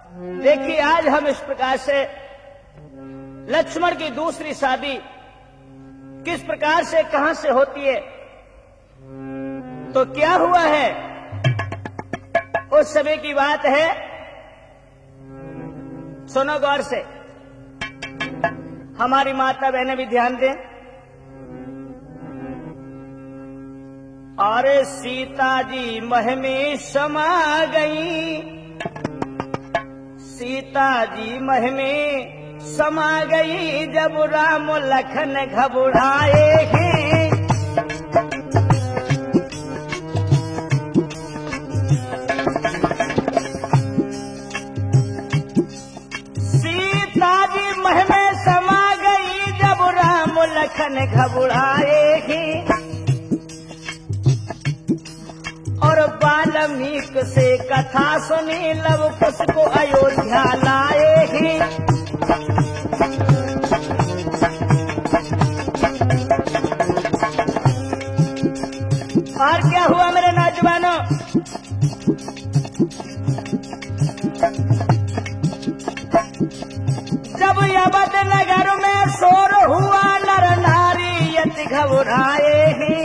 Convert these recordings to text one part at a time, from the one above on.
देखिए आज हम इस प्रकार से लक्ष्मण की दूसरी शादी किस प्रकार से कहां से होती है, तो क्या हुआ है उस समय की बात है। सुनो गौर से, हमारी माता बहनें भी ध्यान दें। और सीता जी मह में समा गई, सीता जी मह में समा गई, जब राम लखन घबराए हैं। सीता जी मह में समा गई, जब राम लखन घबराए हैं। और वाल्मीक से कथा सुनी, लव कुश को अयोध्या लाए हैं। और क्या हुआ मेरे नौजवानों, जब अवध नगर में शोर हुआ, नर नारी यति घबराए हैं।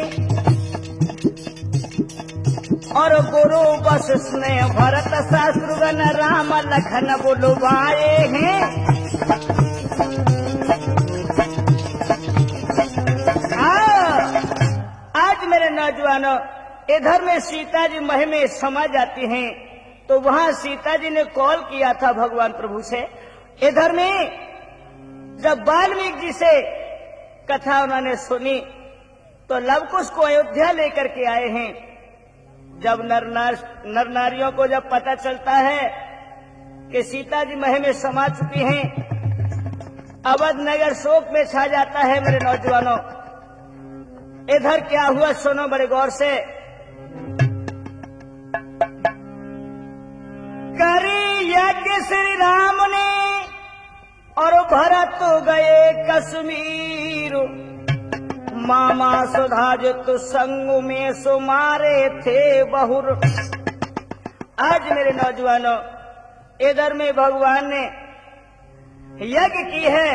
और गुरु वशिष्ठ ने भरत शत्रुघ्न राम लखन बुलवाए हैं। आज मेरे नौजवानों, इधर में सीता जी मह में समा जाती हैं, तो वहां सीता जी ने कॉल किया था भगवान प्रभु से। इधर में जब वाल्मीकि जी से कथा उन्होंने सुनी, तो लवकुश को अयोध्या लेकर के आए हैं। जब नर नारियों को जब पता चलता है कि सीता जी मह में समा चुकी हैं, अवध नगर शोक में छा जाता है मेरे नौजवानों। इधर क्या हुआ सुनो बड़े गौर से। करी यज्ञ श्री राम ने, और भरत गए कश्मीर, मामा सुधाजित संग में सुमारे थे बहुर। आज मेरे नौजवानों, इधर में भगवान ने यज्ञ की है,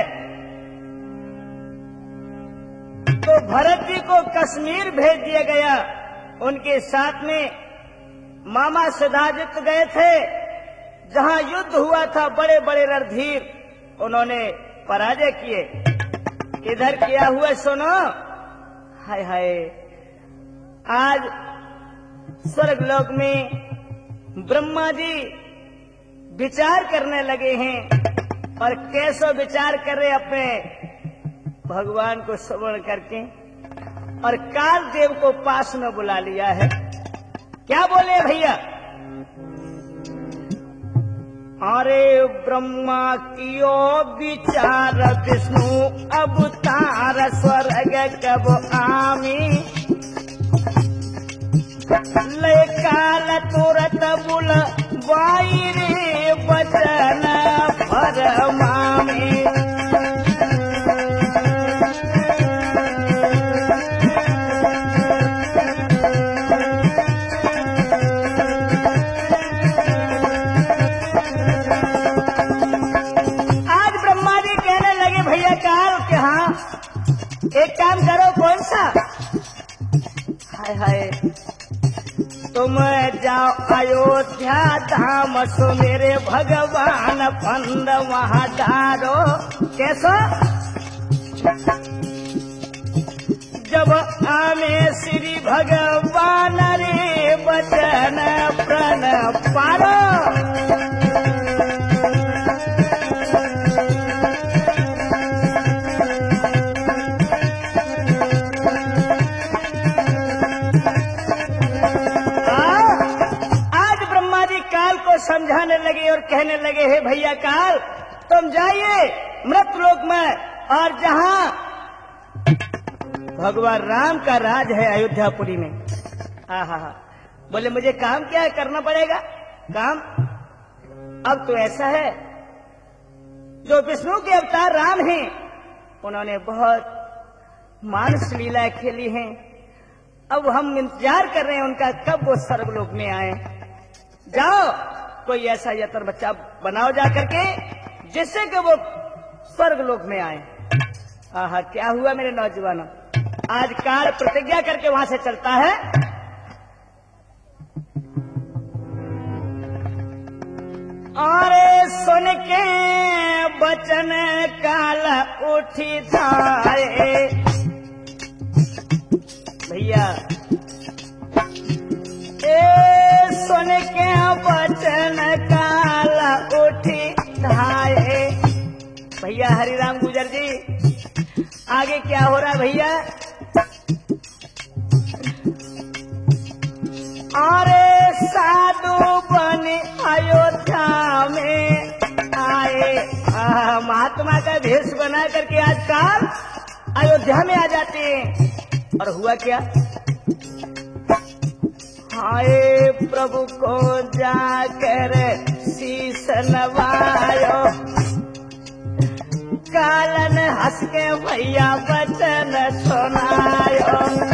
तो भरत जी को कश्मीर भेज दिया गया। उनके साथ में मामा सुधाजित गए थे, जहां युद्ध हुआ था, बड़े बड़े रणधीर उन्होंने पराजय किए। इधर क्या हुआ सुनो। हाय हाय, आज स्वर्गलोक में ब्रह्मा जी विचार करने लगे हैं, और कैसे विचार कर रहे अपने भगवान को स्मरण करके, और काल देव को पास में बुला लिया है। क्या बोले भैया, अरे ब्रह्मा कियो विचार, विष्णु अवतार स्वर्ग कब आमी, ले काल तुरत बुल वाई रे वचन फरमामी। एक काम करो, कौन सा? हाय हाय, तुम जाओ अयोध्या धाम, सो मेरे भगवान फंद वहां डारो। कैसा? जब आमे श्री भगवान रे वचन प्रण पारो। समझाने लगे और कहने लगे, हे भैया काल, तुम जाइए मृतलोक में, और जहां भगवान राम का राज है अयोध्यापुरी में। हा, बोले मुझे काम क्या है, करना पड़ेगा काम। अब तो ऐसा है, जो विष्णु के अवतार राम हैं, उन्होंने बहुत मानस लीलाएं खेली हैं। अब हम इंतजार कर रहे हैं उनका, कब वो स्वर्गलोक में आए। जाओ कोई ऐसा यत्र बच्चा बनाओ जा करके जिससे कि वो स्वर्ग लोक में आए। आहा, क्या हुआ मेरे नौजवानों, आज काल प्रतिज्ञा करके वहां से चलता है। अरे सुन के बचन काल उठी धाए। भैया सुन के बचन काल उठी धाए। भैया हरिराम गुजर जी, आगे क्या हो रहा भैया? अरे साधु बने अयोध्या में आए। महात्मा का भेष बना करके आजकल अयोध्या में आ जाते हैं। और हुआ क्या? हाय प्रभु को जाकर शीश नवायो, कालन हंस के भैया वचन सुनायो।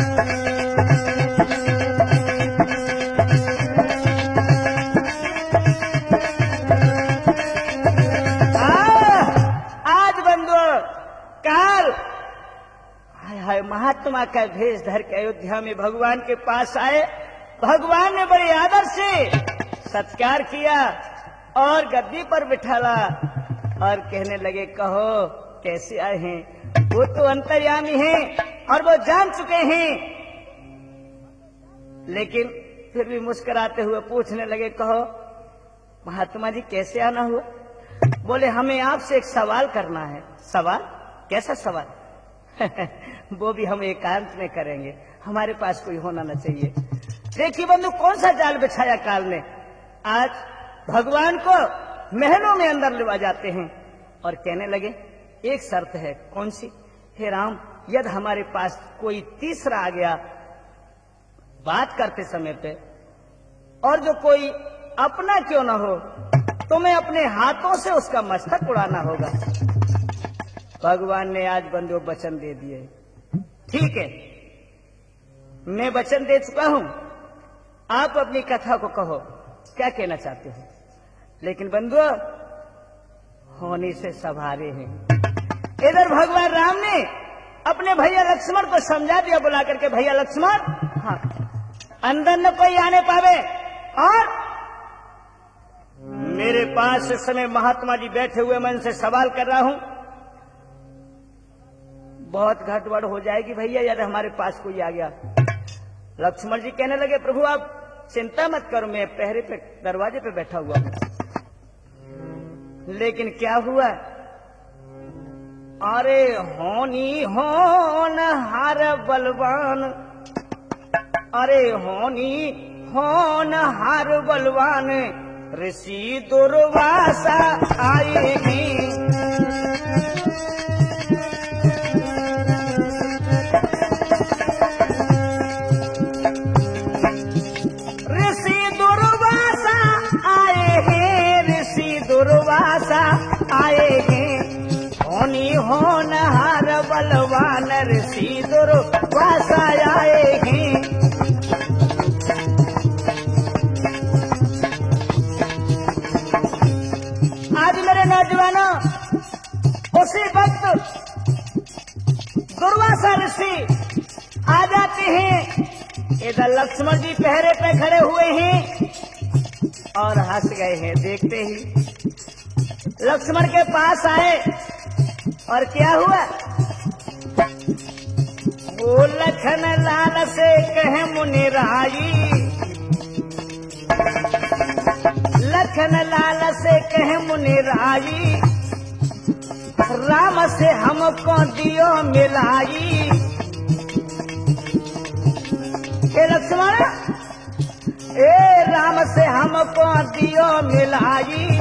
आज बंधु काल हाय महात्मा का भेष धर के अयोध्या में भगवान के पास आए। भगवान ने बड़े आदर से सत्कार किया और गद्दी पर बिठाला और कहने लगे, कहो कैसे आए हैं? वो तो अंतर्यामी हैं और वो जान चुके हैं, लेकिन फिर भी मुस्कुराते हुए पूछने लगे, कहो महात्मा जी कैसे आना हुआ? बोले, हमें आपसे एक सवाल करना है। सवाल? कैसा सवाल? वो भी हम एकांत में करेंगे, हमारे पास कोई होना न चाहिए। देखिए बंधु, कौन सा जाल बिछाया काल ने। आज भगवान को महलों में अंदर ले जाते हैं और कहने लगे, एक शर्त है। कौन सी? हे राम, यदि हमारे पास कोई तीसरा आ गया बात करते समय पे, और जो कोई अपना क्यों न हो, तुम्हें अपने हाथों से उसका मस्तक उड़ाना होगा। भगवान ने आज बंधु वचन दे दिए। ठीक है, मैं वचन दे चुका हूं, आप अपनी कथा को कहो, क्या कहना चाहते हो। लेकिन बंधु होने से सवारे हैं। इधर भगवान राम ने अपने भैया लक्ष्मण को समझा दिया, बुला करके, भैया लक्ष्मण, हाँ अंदर न कोई आने पावे, और मेरे पास इस समय महात्मा जी बैठे हुए, मैं इनसे सवाल कर रहा हूं। बहुत घटबड़ हो जाएगी भैया यदि हमारे पास कोई आ गया। लक्ष्मण जी कहने लगे, प्रभु आप चिंता मत करो, मैं पहरे पे दरवाजे पे बैठा हुआ हूं। लेकिन क्या हुआ? अरे होनी होन हार बलवान, अरे होनी होन हार बलवान, ऋषि दुर्वासा आएगी। दुर्वासा आए हैं, होनी होन हार बलवान, ऋषि दुर्वासा आए हैं। आज मेरे नौजवानों, उसी वक्त दुर्वासा ऋषि आ जाते हैं। इधर लक्ष्मण जी पहरे पे खड़े हुए हैं और हंस गए हैं। देखते ही लक्ष्मण के पास आए और क्या हुआ? वो लखन लाल से कहे मुनिराई, लखन लाल से कहे मुनिराई, राम से हमको दियो मिलाई। ए लक्ष्मण, ए राम से हमको दियो मिलाई।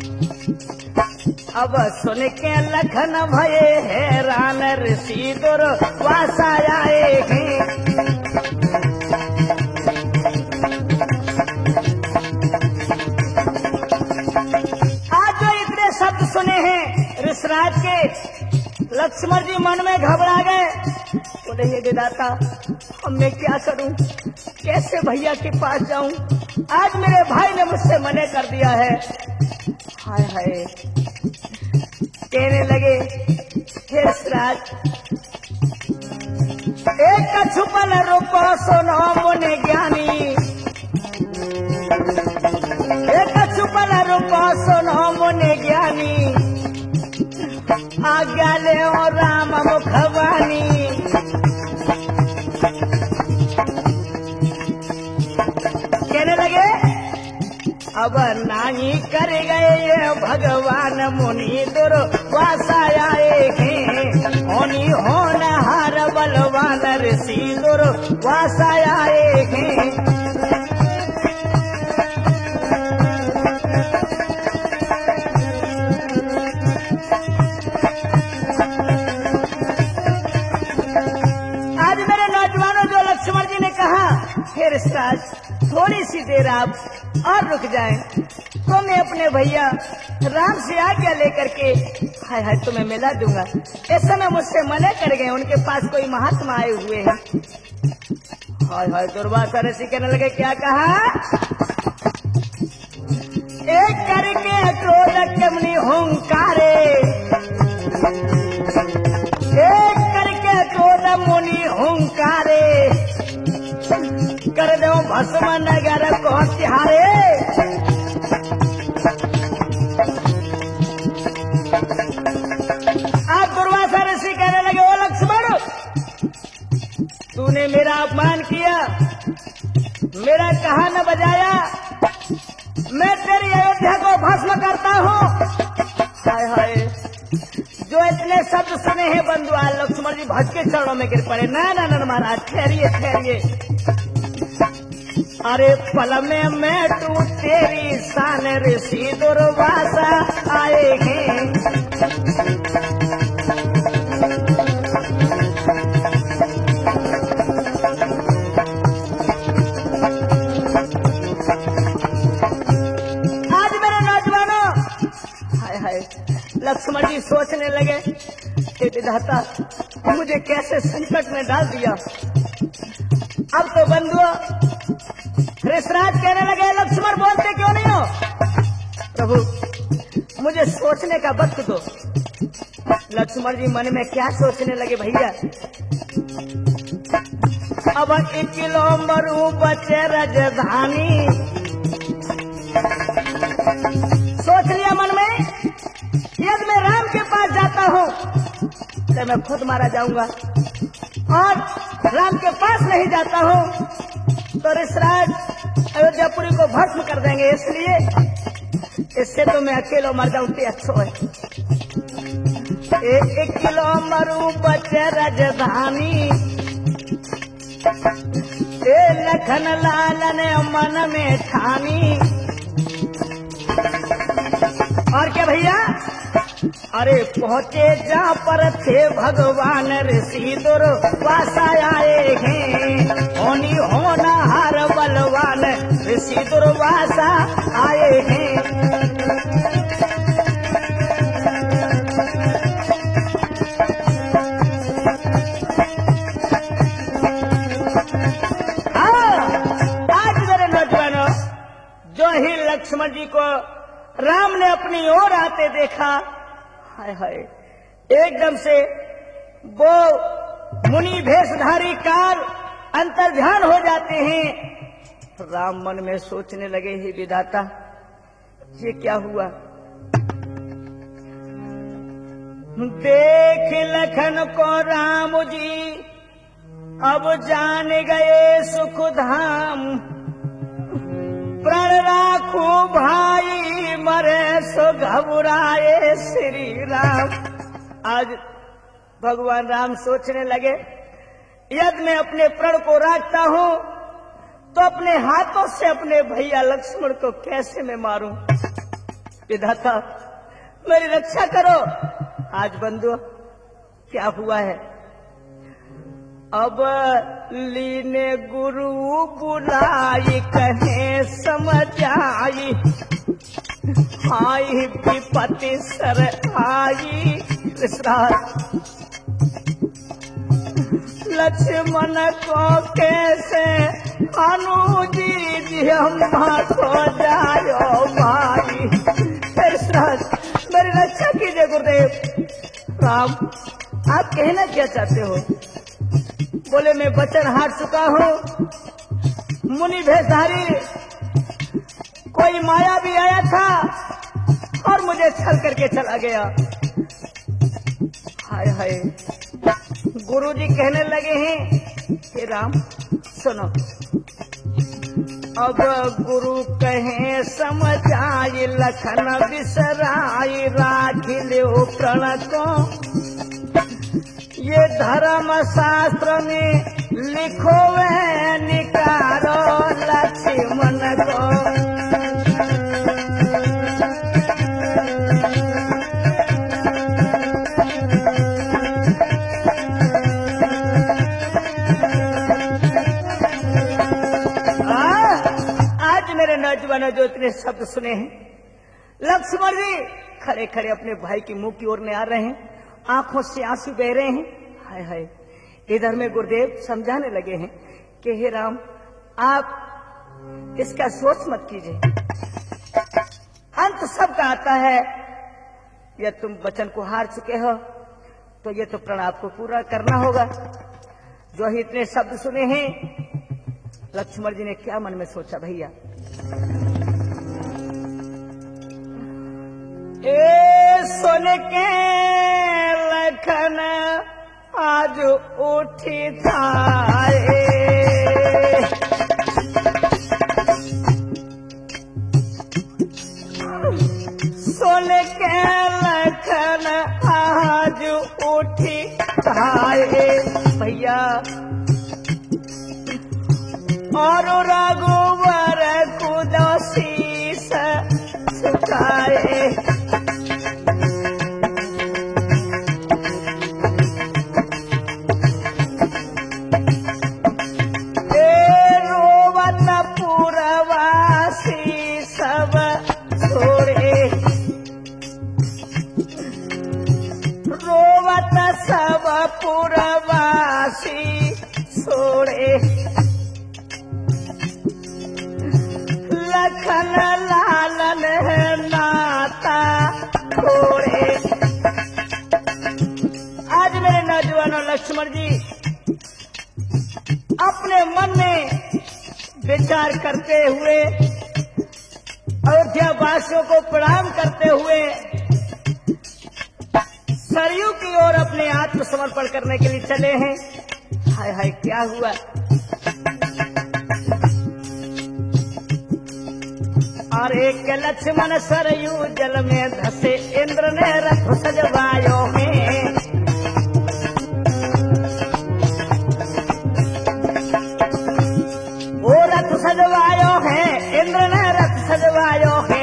अब सुन के लखन भये हैरान, ऋषि दुर्वासा आए हैं। आज जो इतने शब्द सुने हैं ऋषराज के, लक्ष्मण जी मन में घबरा गए, बोले हे विधाता अब मैं क्या करूं, कैसे भैया के पास जाऊं, आज मेरे भाई ने मुझसे मना कर दिया है। हाय हाय, कहने लगे हे राज, एक छुपल रूप सुनो मुनि ज्ञानी, एक छुपल रूप सुनो मुनि ज्ञानी, आज्ञा ले राम मुखवानी। कहने लगे अब नानी कर गए भगवान मुनि दुर्वासा आए हैं, होनी होनहार बलवान ऋषि दुर्वासा आए हैं। लक्ष्मण जी ने कहा हे ऋषिराज थोड़ी सी देर आप और रुक जाएं, तो मैं अपने भैया राम से आज्ञा लेकर के हाय हाय तुम्हें मिला दूंगा। इस समय मुझसे मना कर गए, उनके पास कोई महात्मा आए हुए हैं। हाय हाय, दुर्वासा ऋषि कहने लगे क्या कहा, एक करके क्रोध मुनि हुंकारे, एक करके क्रोध मुनि हुंकारे, कर दो भस्म नगर को तिहारे। आप दुर्वासा ऋषि कहने लगे ओ लक्ष्मण, तूने मेरा अपमान किया, मेरा कहा न बजाया, मैं तेरी अयोध्या को भस्म करता हूँ। हाय हाय, जो इतने शब्द सुने हैं बंधुआल, लक्ष्मण जी भज के चरणों में गिर पड़े। ना ना ना महाराज ठहरिए ठहरिए, अरे पल में मैं तू तेरी शान ऋषि दुर्वासा आए हैं। आज मेरे नौजवानों, हाय हाय, लक्ष्मण जी सोचने लगे हे विधाता मुझे कैसे संकट में डाल दिया। अब तो बंधुओं ऋषिराज कहने लगे लक्ष्मण बोलते क्यों नहीं हो, प्रभु मुझे सोचने का वक्त दो। लक्ष्मण जी मन में क्या सोचने लगे भैया, अब 1 किलो मरु बचे राजधानी। सोच लिया मन में यदि मैं राम के पास जाता हूँ तो मैं खुद मारा जाऊंगा, और राम के पास नहीं जाता हूँ तो ऋषिराज अयोध्यापुरी को भस्म कर देंगे, इसलिए इससे तो मैं अकेला मर जाऊं तो अच्छा है। 1 किलो मरु बचे राजधानी, लखन लाल ने मन में ठानी। और क्या भैया, अरे पहुँचे जहाँ पर थे भगवान ऋषि दुर्वासा आए हैं, होनी होनहार बलवान ऋषि दुर्वासा आए हैं। आज मेरे नौजवानों, जो ही लक्ष्मण जी को राम ने अपनी ओर आते देखा, हाय हाय, एकदम से वो मुनि भेषधारी काल अंतर्ध्यान हो जाते हैं। राम मन में सोचने लगे हे विधाता ये क्या हुआ। देख लखन को राम जी अब जान गए सुख धाम, प्रण राखो भाई मरे सो घबराए श्री राम। आज भगवान राम सोचने लगे यदि मैं अपने प्रण को राखता हूँ तो अपने हाथों से अपने भैया लक्ष्मण को कैसे मैं मारूं। विधाता मेरी रक्षा करो। आज बंधु क्या हुआ है, अब लीने गुरु बुलाई कहे समझाई, आई विपत्ति सर आई लक्ष्मण को कैसे अनुजी जी अम्मा को जायो भाई। मेरी रक्षा कीजिए गुरुदेव। राम, आप कहना क्या चाहते हो? बोले, मैं वचन हार चुका हूँ। मुनि भेषधारी कोई माया भी आया था और मुझे छल करके चला गया। हाय हाय। गुरुजी कहने लगे हैं कि राम सुनो, अब गुरु कहे समझाई लखन बिसराई राखी लो प्रण को। ये धर्म शास्त्र में लिखो वे निकारो लक्ष्मण को। नौजवानों जो इतने शब्द सुने हैं, लक्ष्मण जी खड़े खड़े अपने भाई की मुंह की ओर में आ रहे हैं, आंखों से आंसू बह रहे हैं। हाय हाय। इधर में गुरुदेव समझाने लगे हैं कि हे राम, आप इसका सोच मत कीजिए, अंत सबका आता है। या तुम वचन को हार चुके हो तो ये तो प्रण आपको पूरा करना होगा। जो ही इतने शब्द सुने हैं, लक्ष्मण जी ने क्या मन में सोचा भैया, सुन के लखन आज उठी थाए। सुन के लखन आज उठी थाए भैया, और रघुवर खुदा शीस झुकाए। रोवत पुरवासी सब छोड़े, रोवत सब पुरवासी छोड़े। लखन लालन नाता छोड़े। आज मेरे नौजवानों लक्ष्मण जी अपने मन में विचार करते हुए, अयोध्या वासियों को प्रणाम करते हुए सरयू की ओर अपने आत्मसमर्पण करने के लिए चले हैं। हाय हाय, क्या हुआ? और एक लक्ष्मण सरयू जल में धसे, इंद्र ने रथ सजवायो में। वो रथ सजवायो है, इंद्र ने रथ सजवायो है।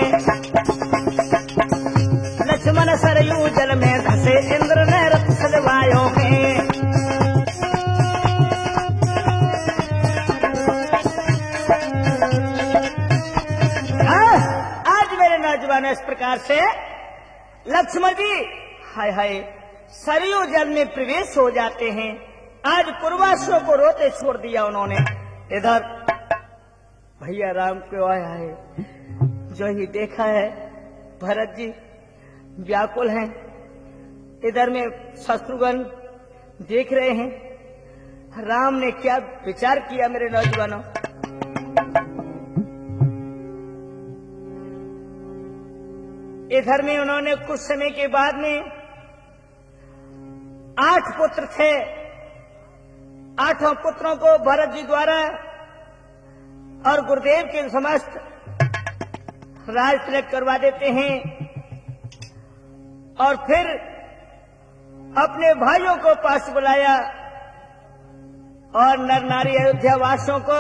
लक्ष्मण सरयू जल में धसे, इंद्र ने रथ सजवायो है। इस प्रकार से लक्ष्मण जी हाय हाय सरयू जल में प्रवेश हो जाते हैं। आज पूर्वासियों को रोते छोड़ दिया उन्होंने। इधर भैया राम को आया है, जो ही देखा है भरत जी व्याकुल हैं। इधर में शत्रुघ्न देख रहे हैं राम ने क्या विचार किया। मेरे नौजवानों, इधर में उन्होंने कुछ समय के बाद में 8 पुत्र थे। 8 पुत्रों को भरत जी द्वारा और गुरुदेव के समस्त राज तिलक करवा देते हैं और फिर अपने भाइयों को पास बुलाया और नर नारी अयोध्या वासियों को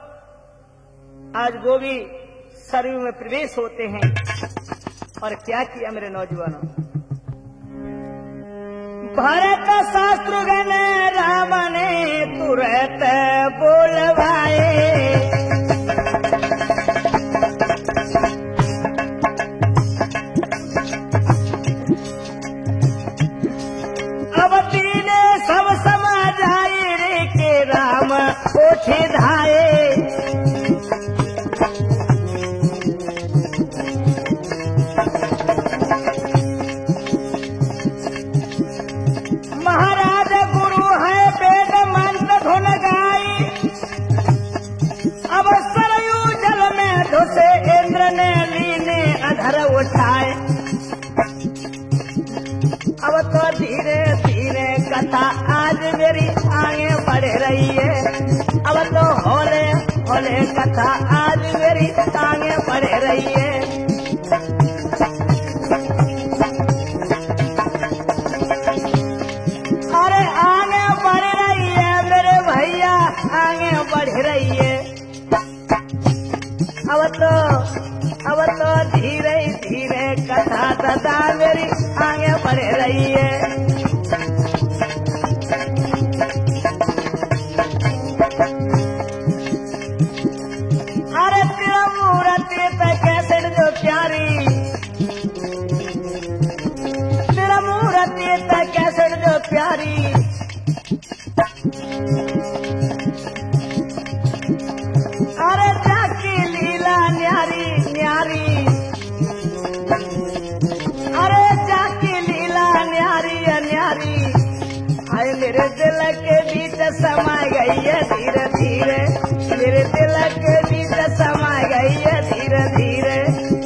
आज वो भी सरयू में प्रवेश होते हैं। और क्या किया मेरे नौजवानों, भरत शत्रुघ्न राम ने तुरंत बोलवाए। रही है। अब तो होले होले कथा आज मेरी आगे बढ़ रही है। अरे आगे बढ़ रही है मेरे भैया, आगे बढ़ रही है। अब तो धीरे धीरे कथा दादा मेरी आगे बढ़ रही है। अरे तेरा मूर्ति कैसे जो प्यारी, तेरा मूर्ति कैसे जो प्यारी। अरे जाकी लीला न्यारी न्यारी, अरे जाकी लीला न्यारी न्यारी। हाय मेरे दिल के बीच समा गई है धीरे धीरे, मेरे दिल के बीच समा गई है धीरे धीरे।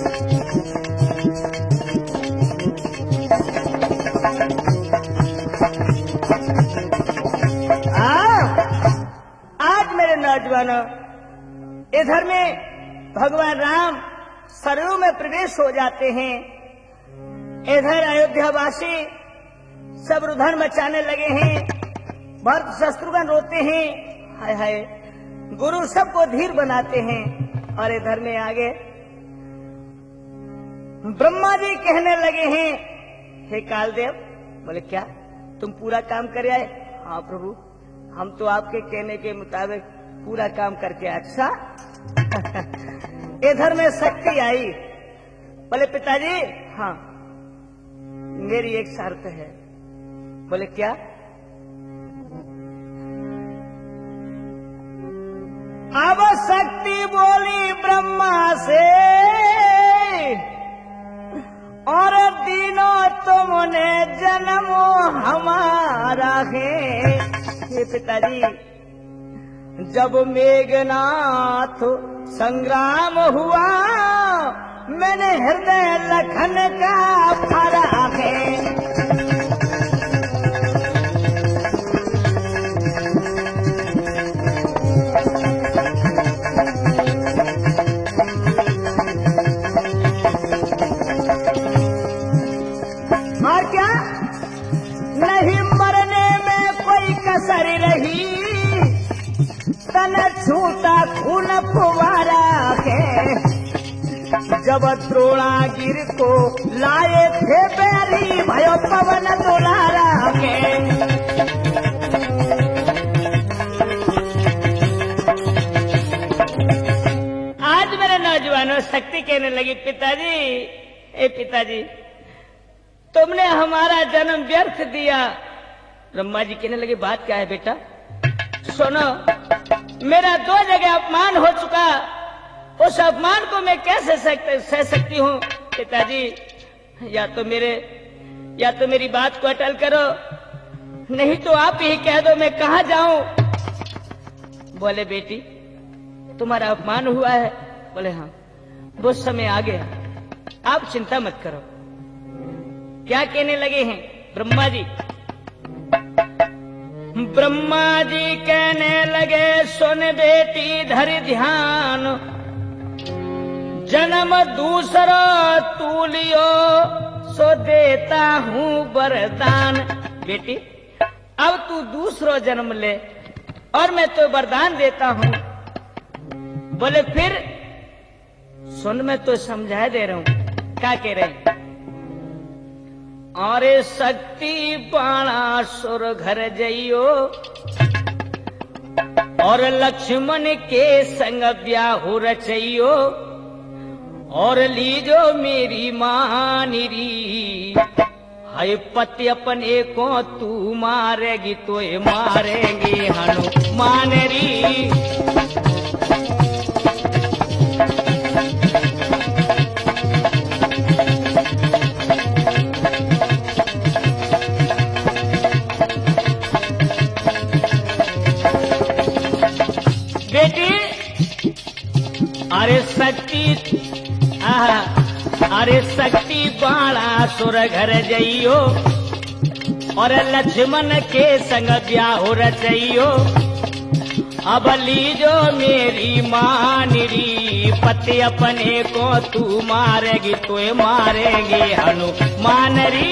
आज मेरे नौजवानों, इधर में भगवान राम सरयू में प्रवेश हो जाते हैं। इधर अयोध्यावासी सब रुधन मचाने लगे हैं। भरत शत्रुघ्न रोते हैं, हाय हाय। गुरु सबको धीर बनाते हैं। और इधर में आगे ब्रह्मा जी कहने लगे हैं, हे कालदेव। बोले क्या तुम पूरा काम कर आए? हाँ प्रभु, हम तो आपके कहने के मुताबिक पूरा काम करके। अच्छा इधर में शक्ति आई। बोले पिताजी, हाँ मेरी एक शर्त है। बोले क्या? अब शक्ति बोली ब्रह्मा से, और तीनों तुमने जन्म हमारा है। हे पिताजी, जब मेघनाथ संग्राम हुआ, मैंने हृदय लखन का भरा है। और क्या नहीं मरने में कोई कसर रही, तन छूटा खून फुवारा है। जब द्रोणागिर को लाए थे बैरी, भयो पवन दुलारा के। आज मेरे नौजवानों शक्ति कहने लगी, पिताजी, ए पिताजी, तुमने हमारा जन्म व्यर्थ दिया। ब्रह्मा जी कहने लगे, बात क्या है बेटा? सुनो, मेरा 2 जगह अपमान हो चुका, उस अपमान को मैं कैसे सह सकती हूँ? पिताजी, या तो मेरी बात को अटल करो, नहीं तो आप ही कह दो मैं कहाँ जाऊं। बोले बेटी, तुम्हारा अपमान हुआ है? बोले हाँ, वो समय आ गया, आप चिंता मत करो। क्या कहने लगे हैं ब्रह्मा जी? ब्रह्मा जी कहने लगे, सुन बेटी धर ध्यान, जन्म दूसरा तू लियो, सो देता हूँ वरदान। बेटी, अब तू दूसरा जन्म ले और मैं तो वरदान देता हूँ। बोले फिर? सुन, मैं तो समझा दे रहा हूँ। क्या कह रहे हैं? और शक्ति बाणा सुर घर जइयो, और लक्ष्मण के संग ब्याह रचइयो, और लीजो मेरी मानिरी। हाय पति अपने को तू मारेगी तो मारेंगे हनुमान री। अरे शक्ति बाणा सुर घर जइयो, और लक्ष्मण के संग ब्याह रचइयो, अब लीजो मेरी मानरी पति अपने को तू मारेगी तो मारेगी हनुमान री।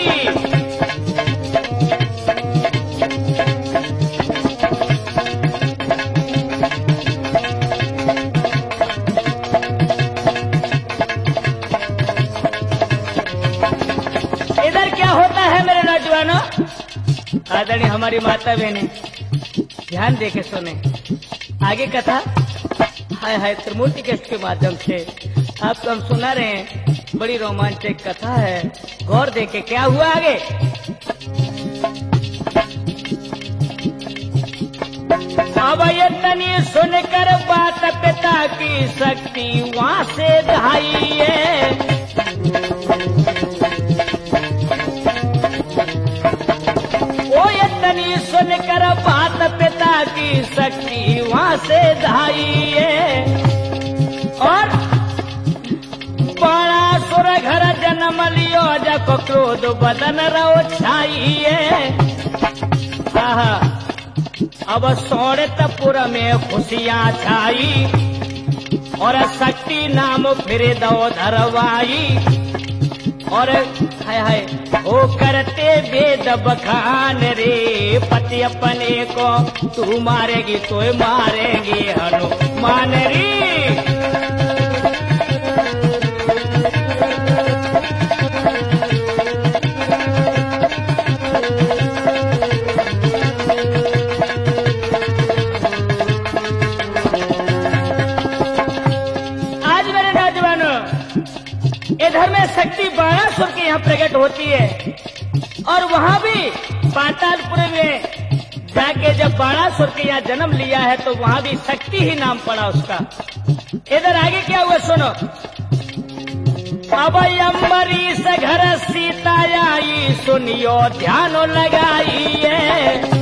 इधर क्या होता है मेरे नौजवानों, आदरणीय हमारी माता बहनें ध्यान देके सुने। आगे कथा हाय हाय त्रिमूर्ति केस्ट के माध्यम से आपको हम सुना रहे हैं। बड़ी रोमांचक कथा है, गौर देके क्या हुआ आगे। अब ये तनी सुनकर बात पिता की शक्ति वहां से दहाई है। ओ ये तनी सुनकर बात पिता की शक्ति वहां से दहाई है। और बड़ा सुर घर जन्म लियो जब क्रोध बदन रो छाई है। अब सोड़तपुर में खुशियां छाई और शक्ति नाम फिर दो धरवाई। और हाय हाय ओ करते वेद बखान रे पति अपने को तू मारेगी तो मारेगी हनुमान री। इधर में शक्ति बाणासुर के यहाँ प्रकट होती है और वहाँ भी पातालपुर में जाके जब बाणासुर के यहाँ जन्म लिया है तो वहाँ भी शक्ति ही नाम पड़ा उसका। इधर आगे क्या हुआ सुनो। अब अम्बरीश घर सीता आई सुनियो ध्यान लगाई है।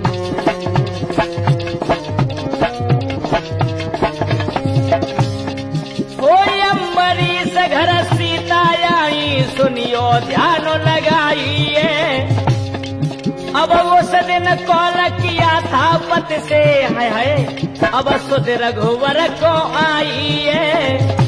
घर सीता आई सुनियो ध्यान लगाइए। अब उस दिन कॉल किया था पत से हाय हाय अब सुध रघुवर को आइए।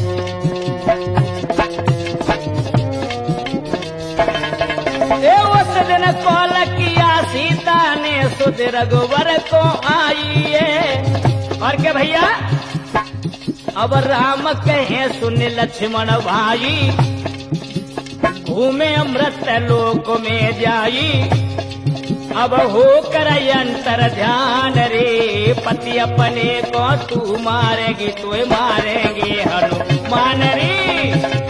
उस दिन कॉल किया सीता ने सुध रघुवर को आइए। और क्या भैया अब राम कहे सुन लक्ष्मण भाई घूमे अमृत लोक में जाई। अब हो कर अंतर ध्यान रे पति अपने को तू मारेगी तो मारेगी हनुमान री।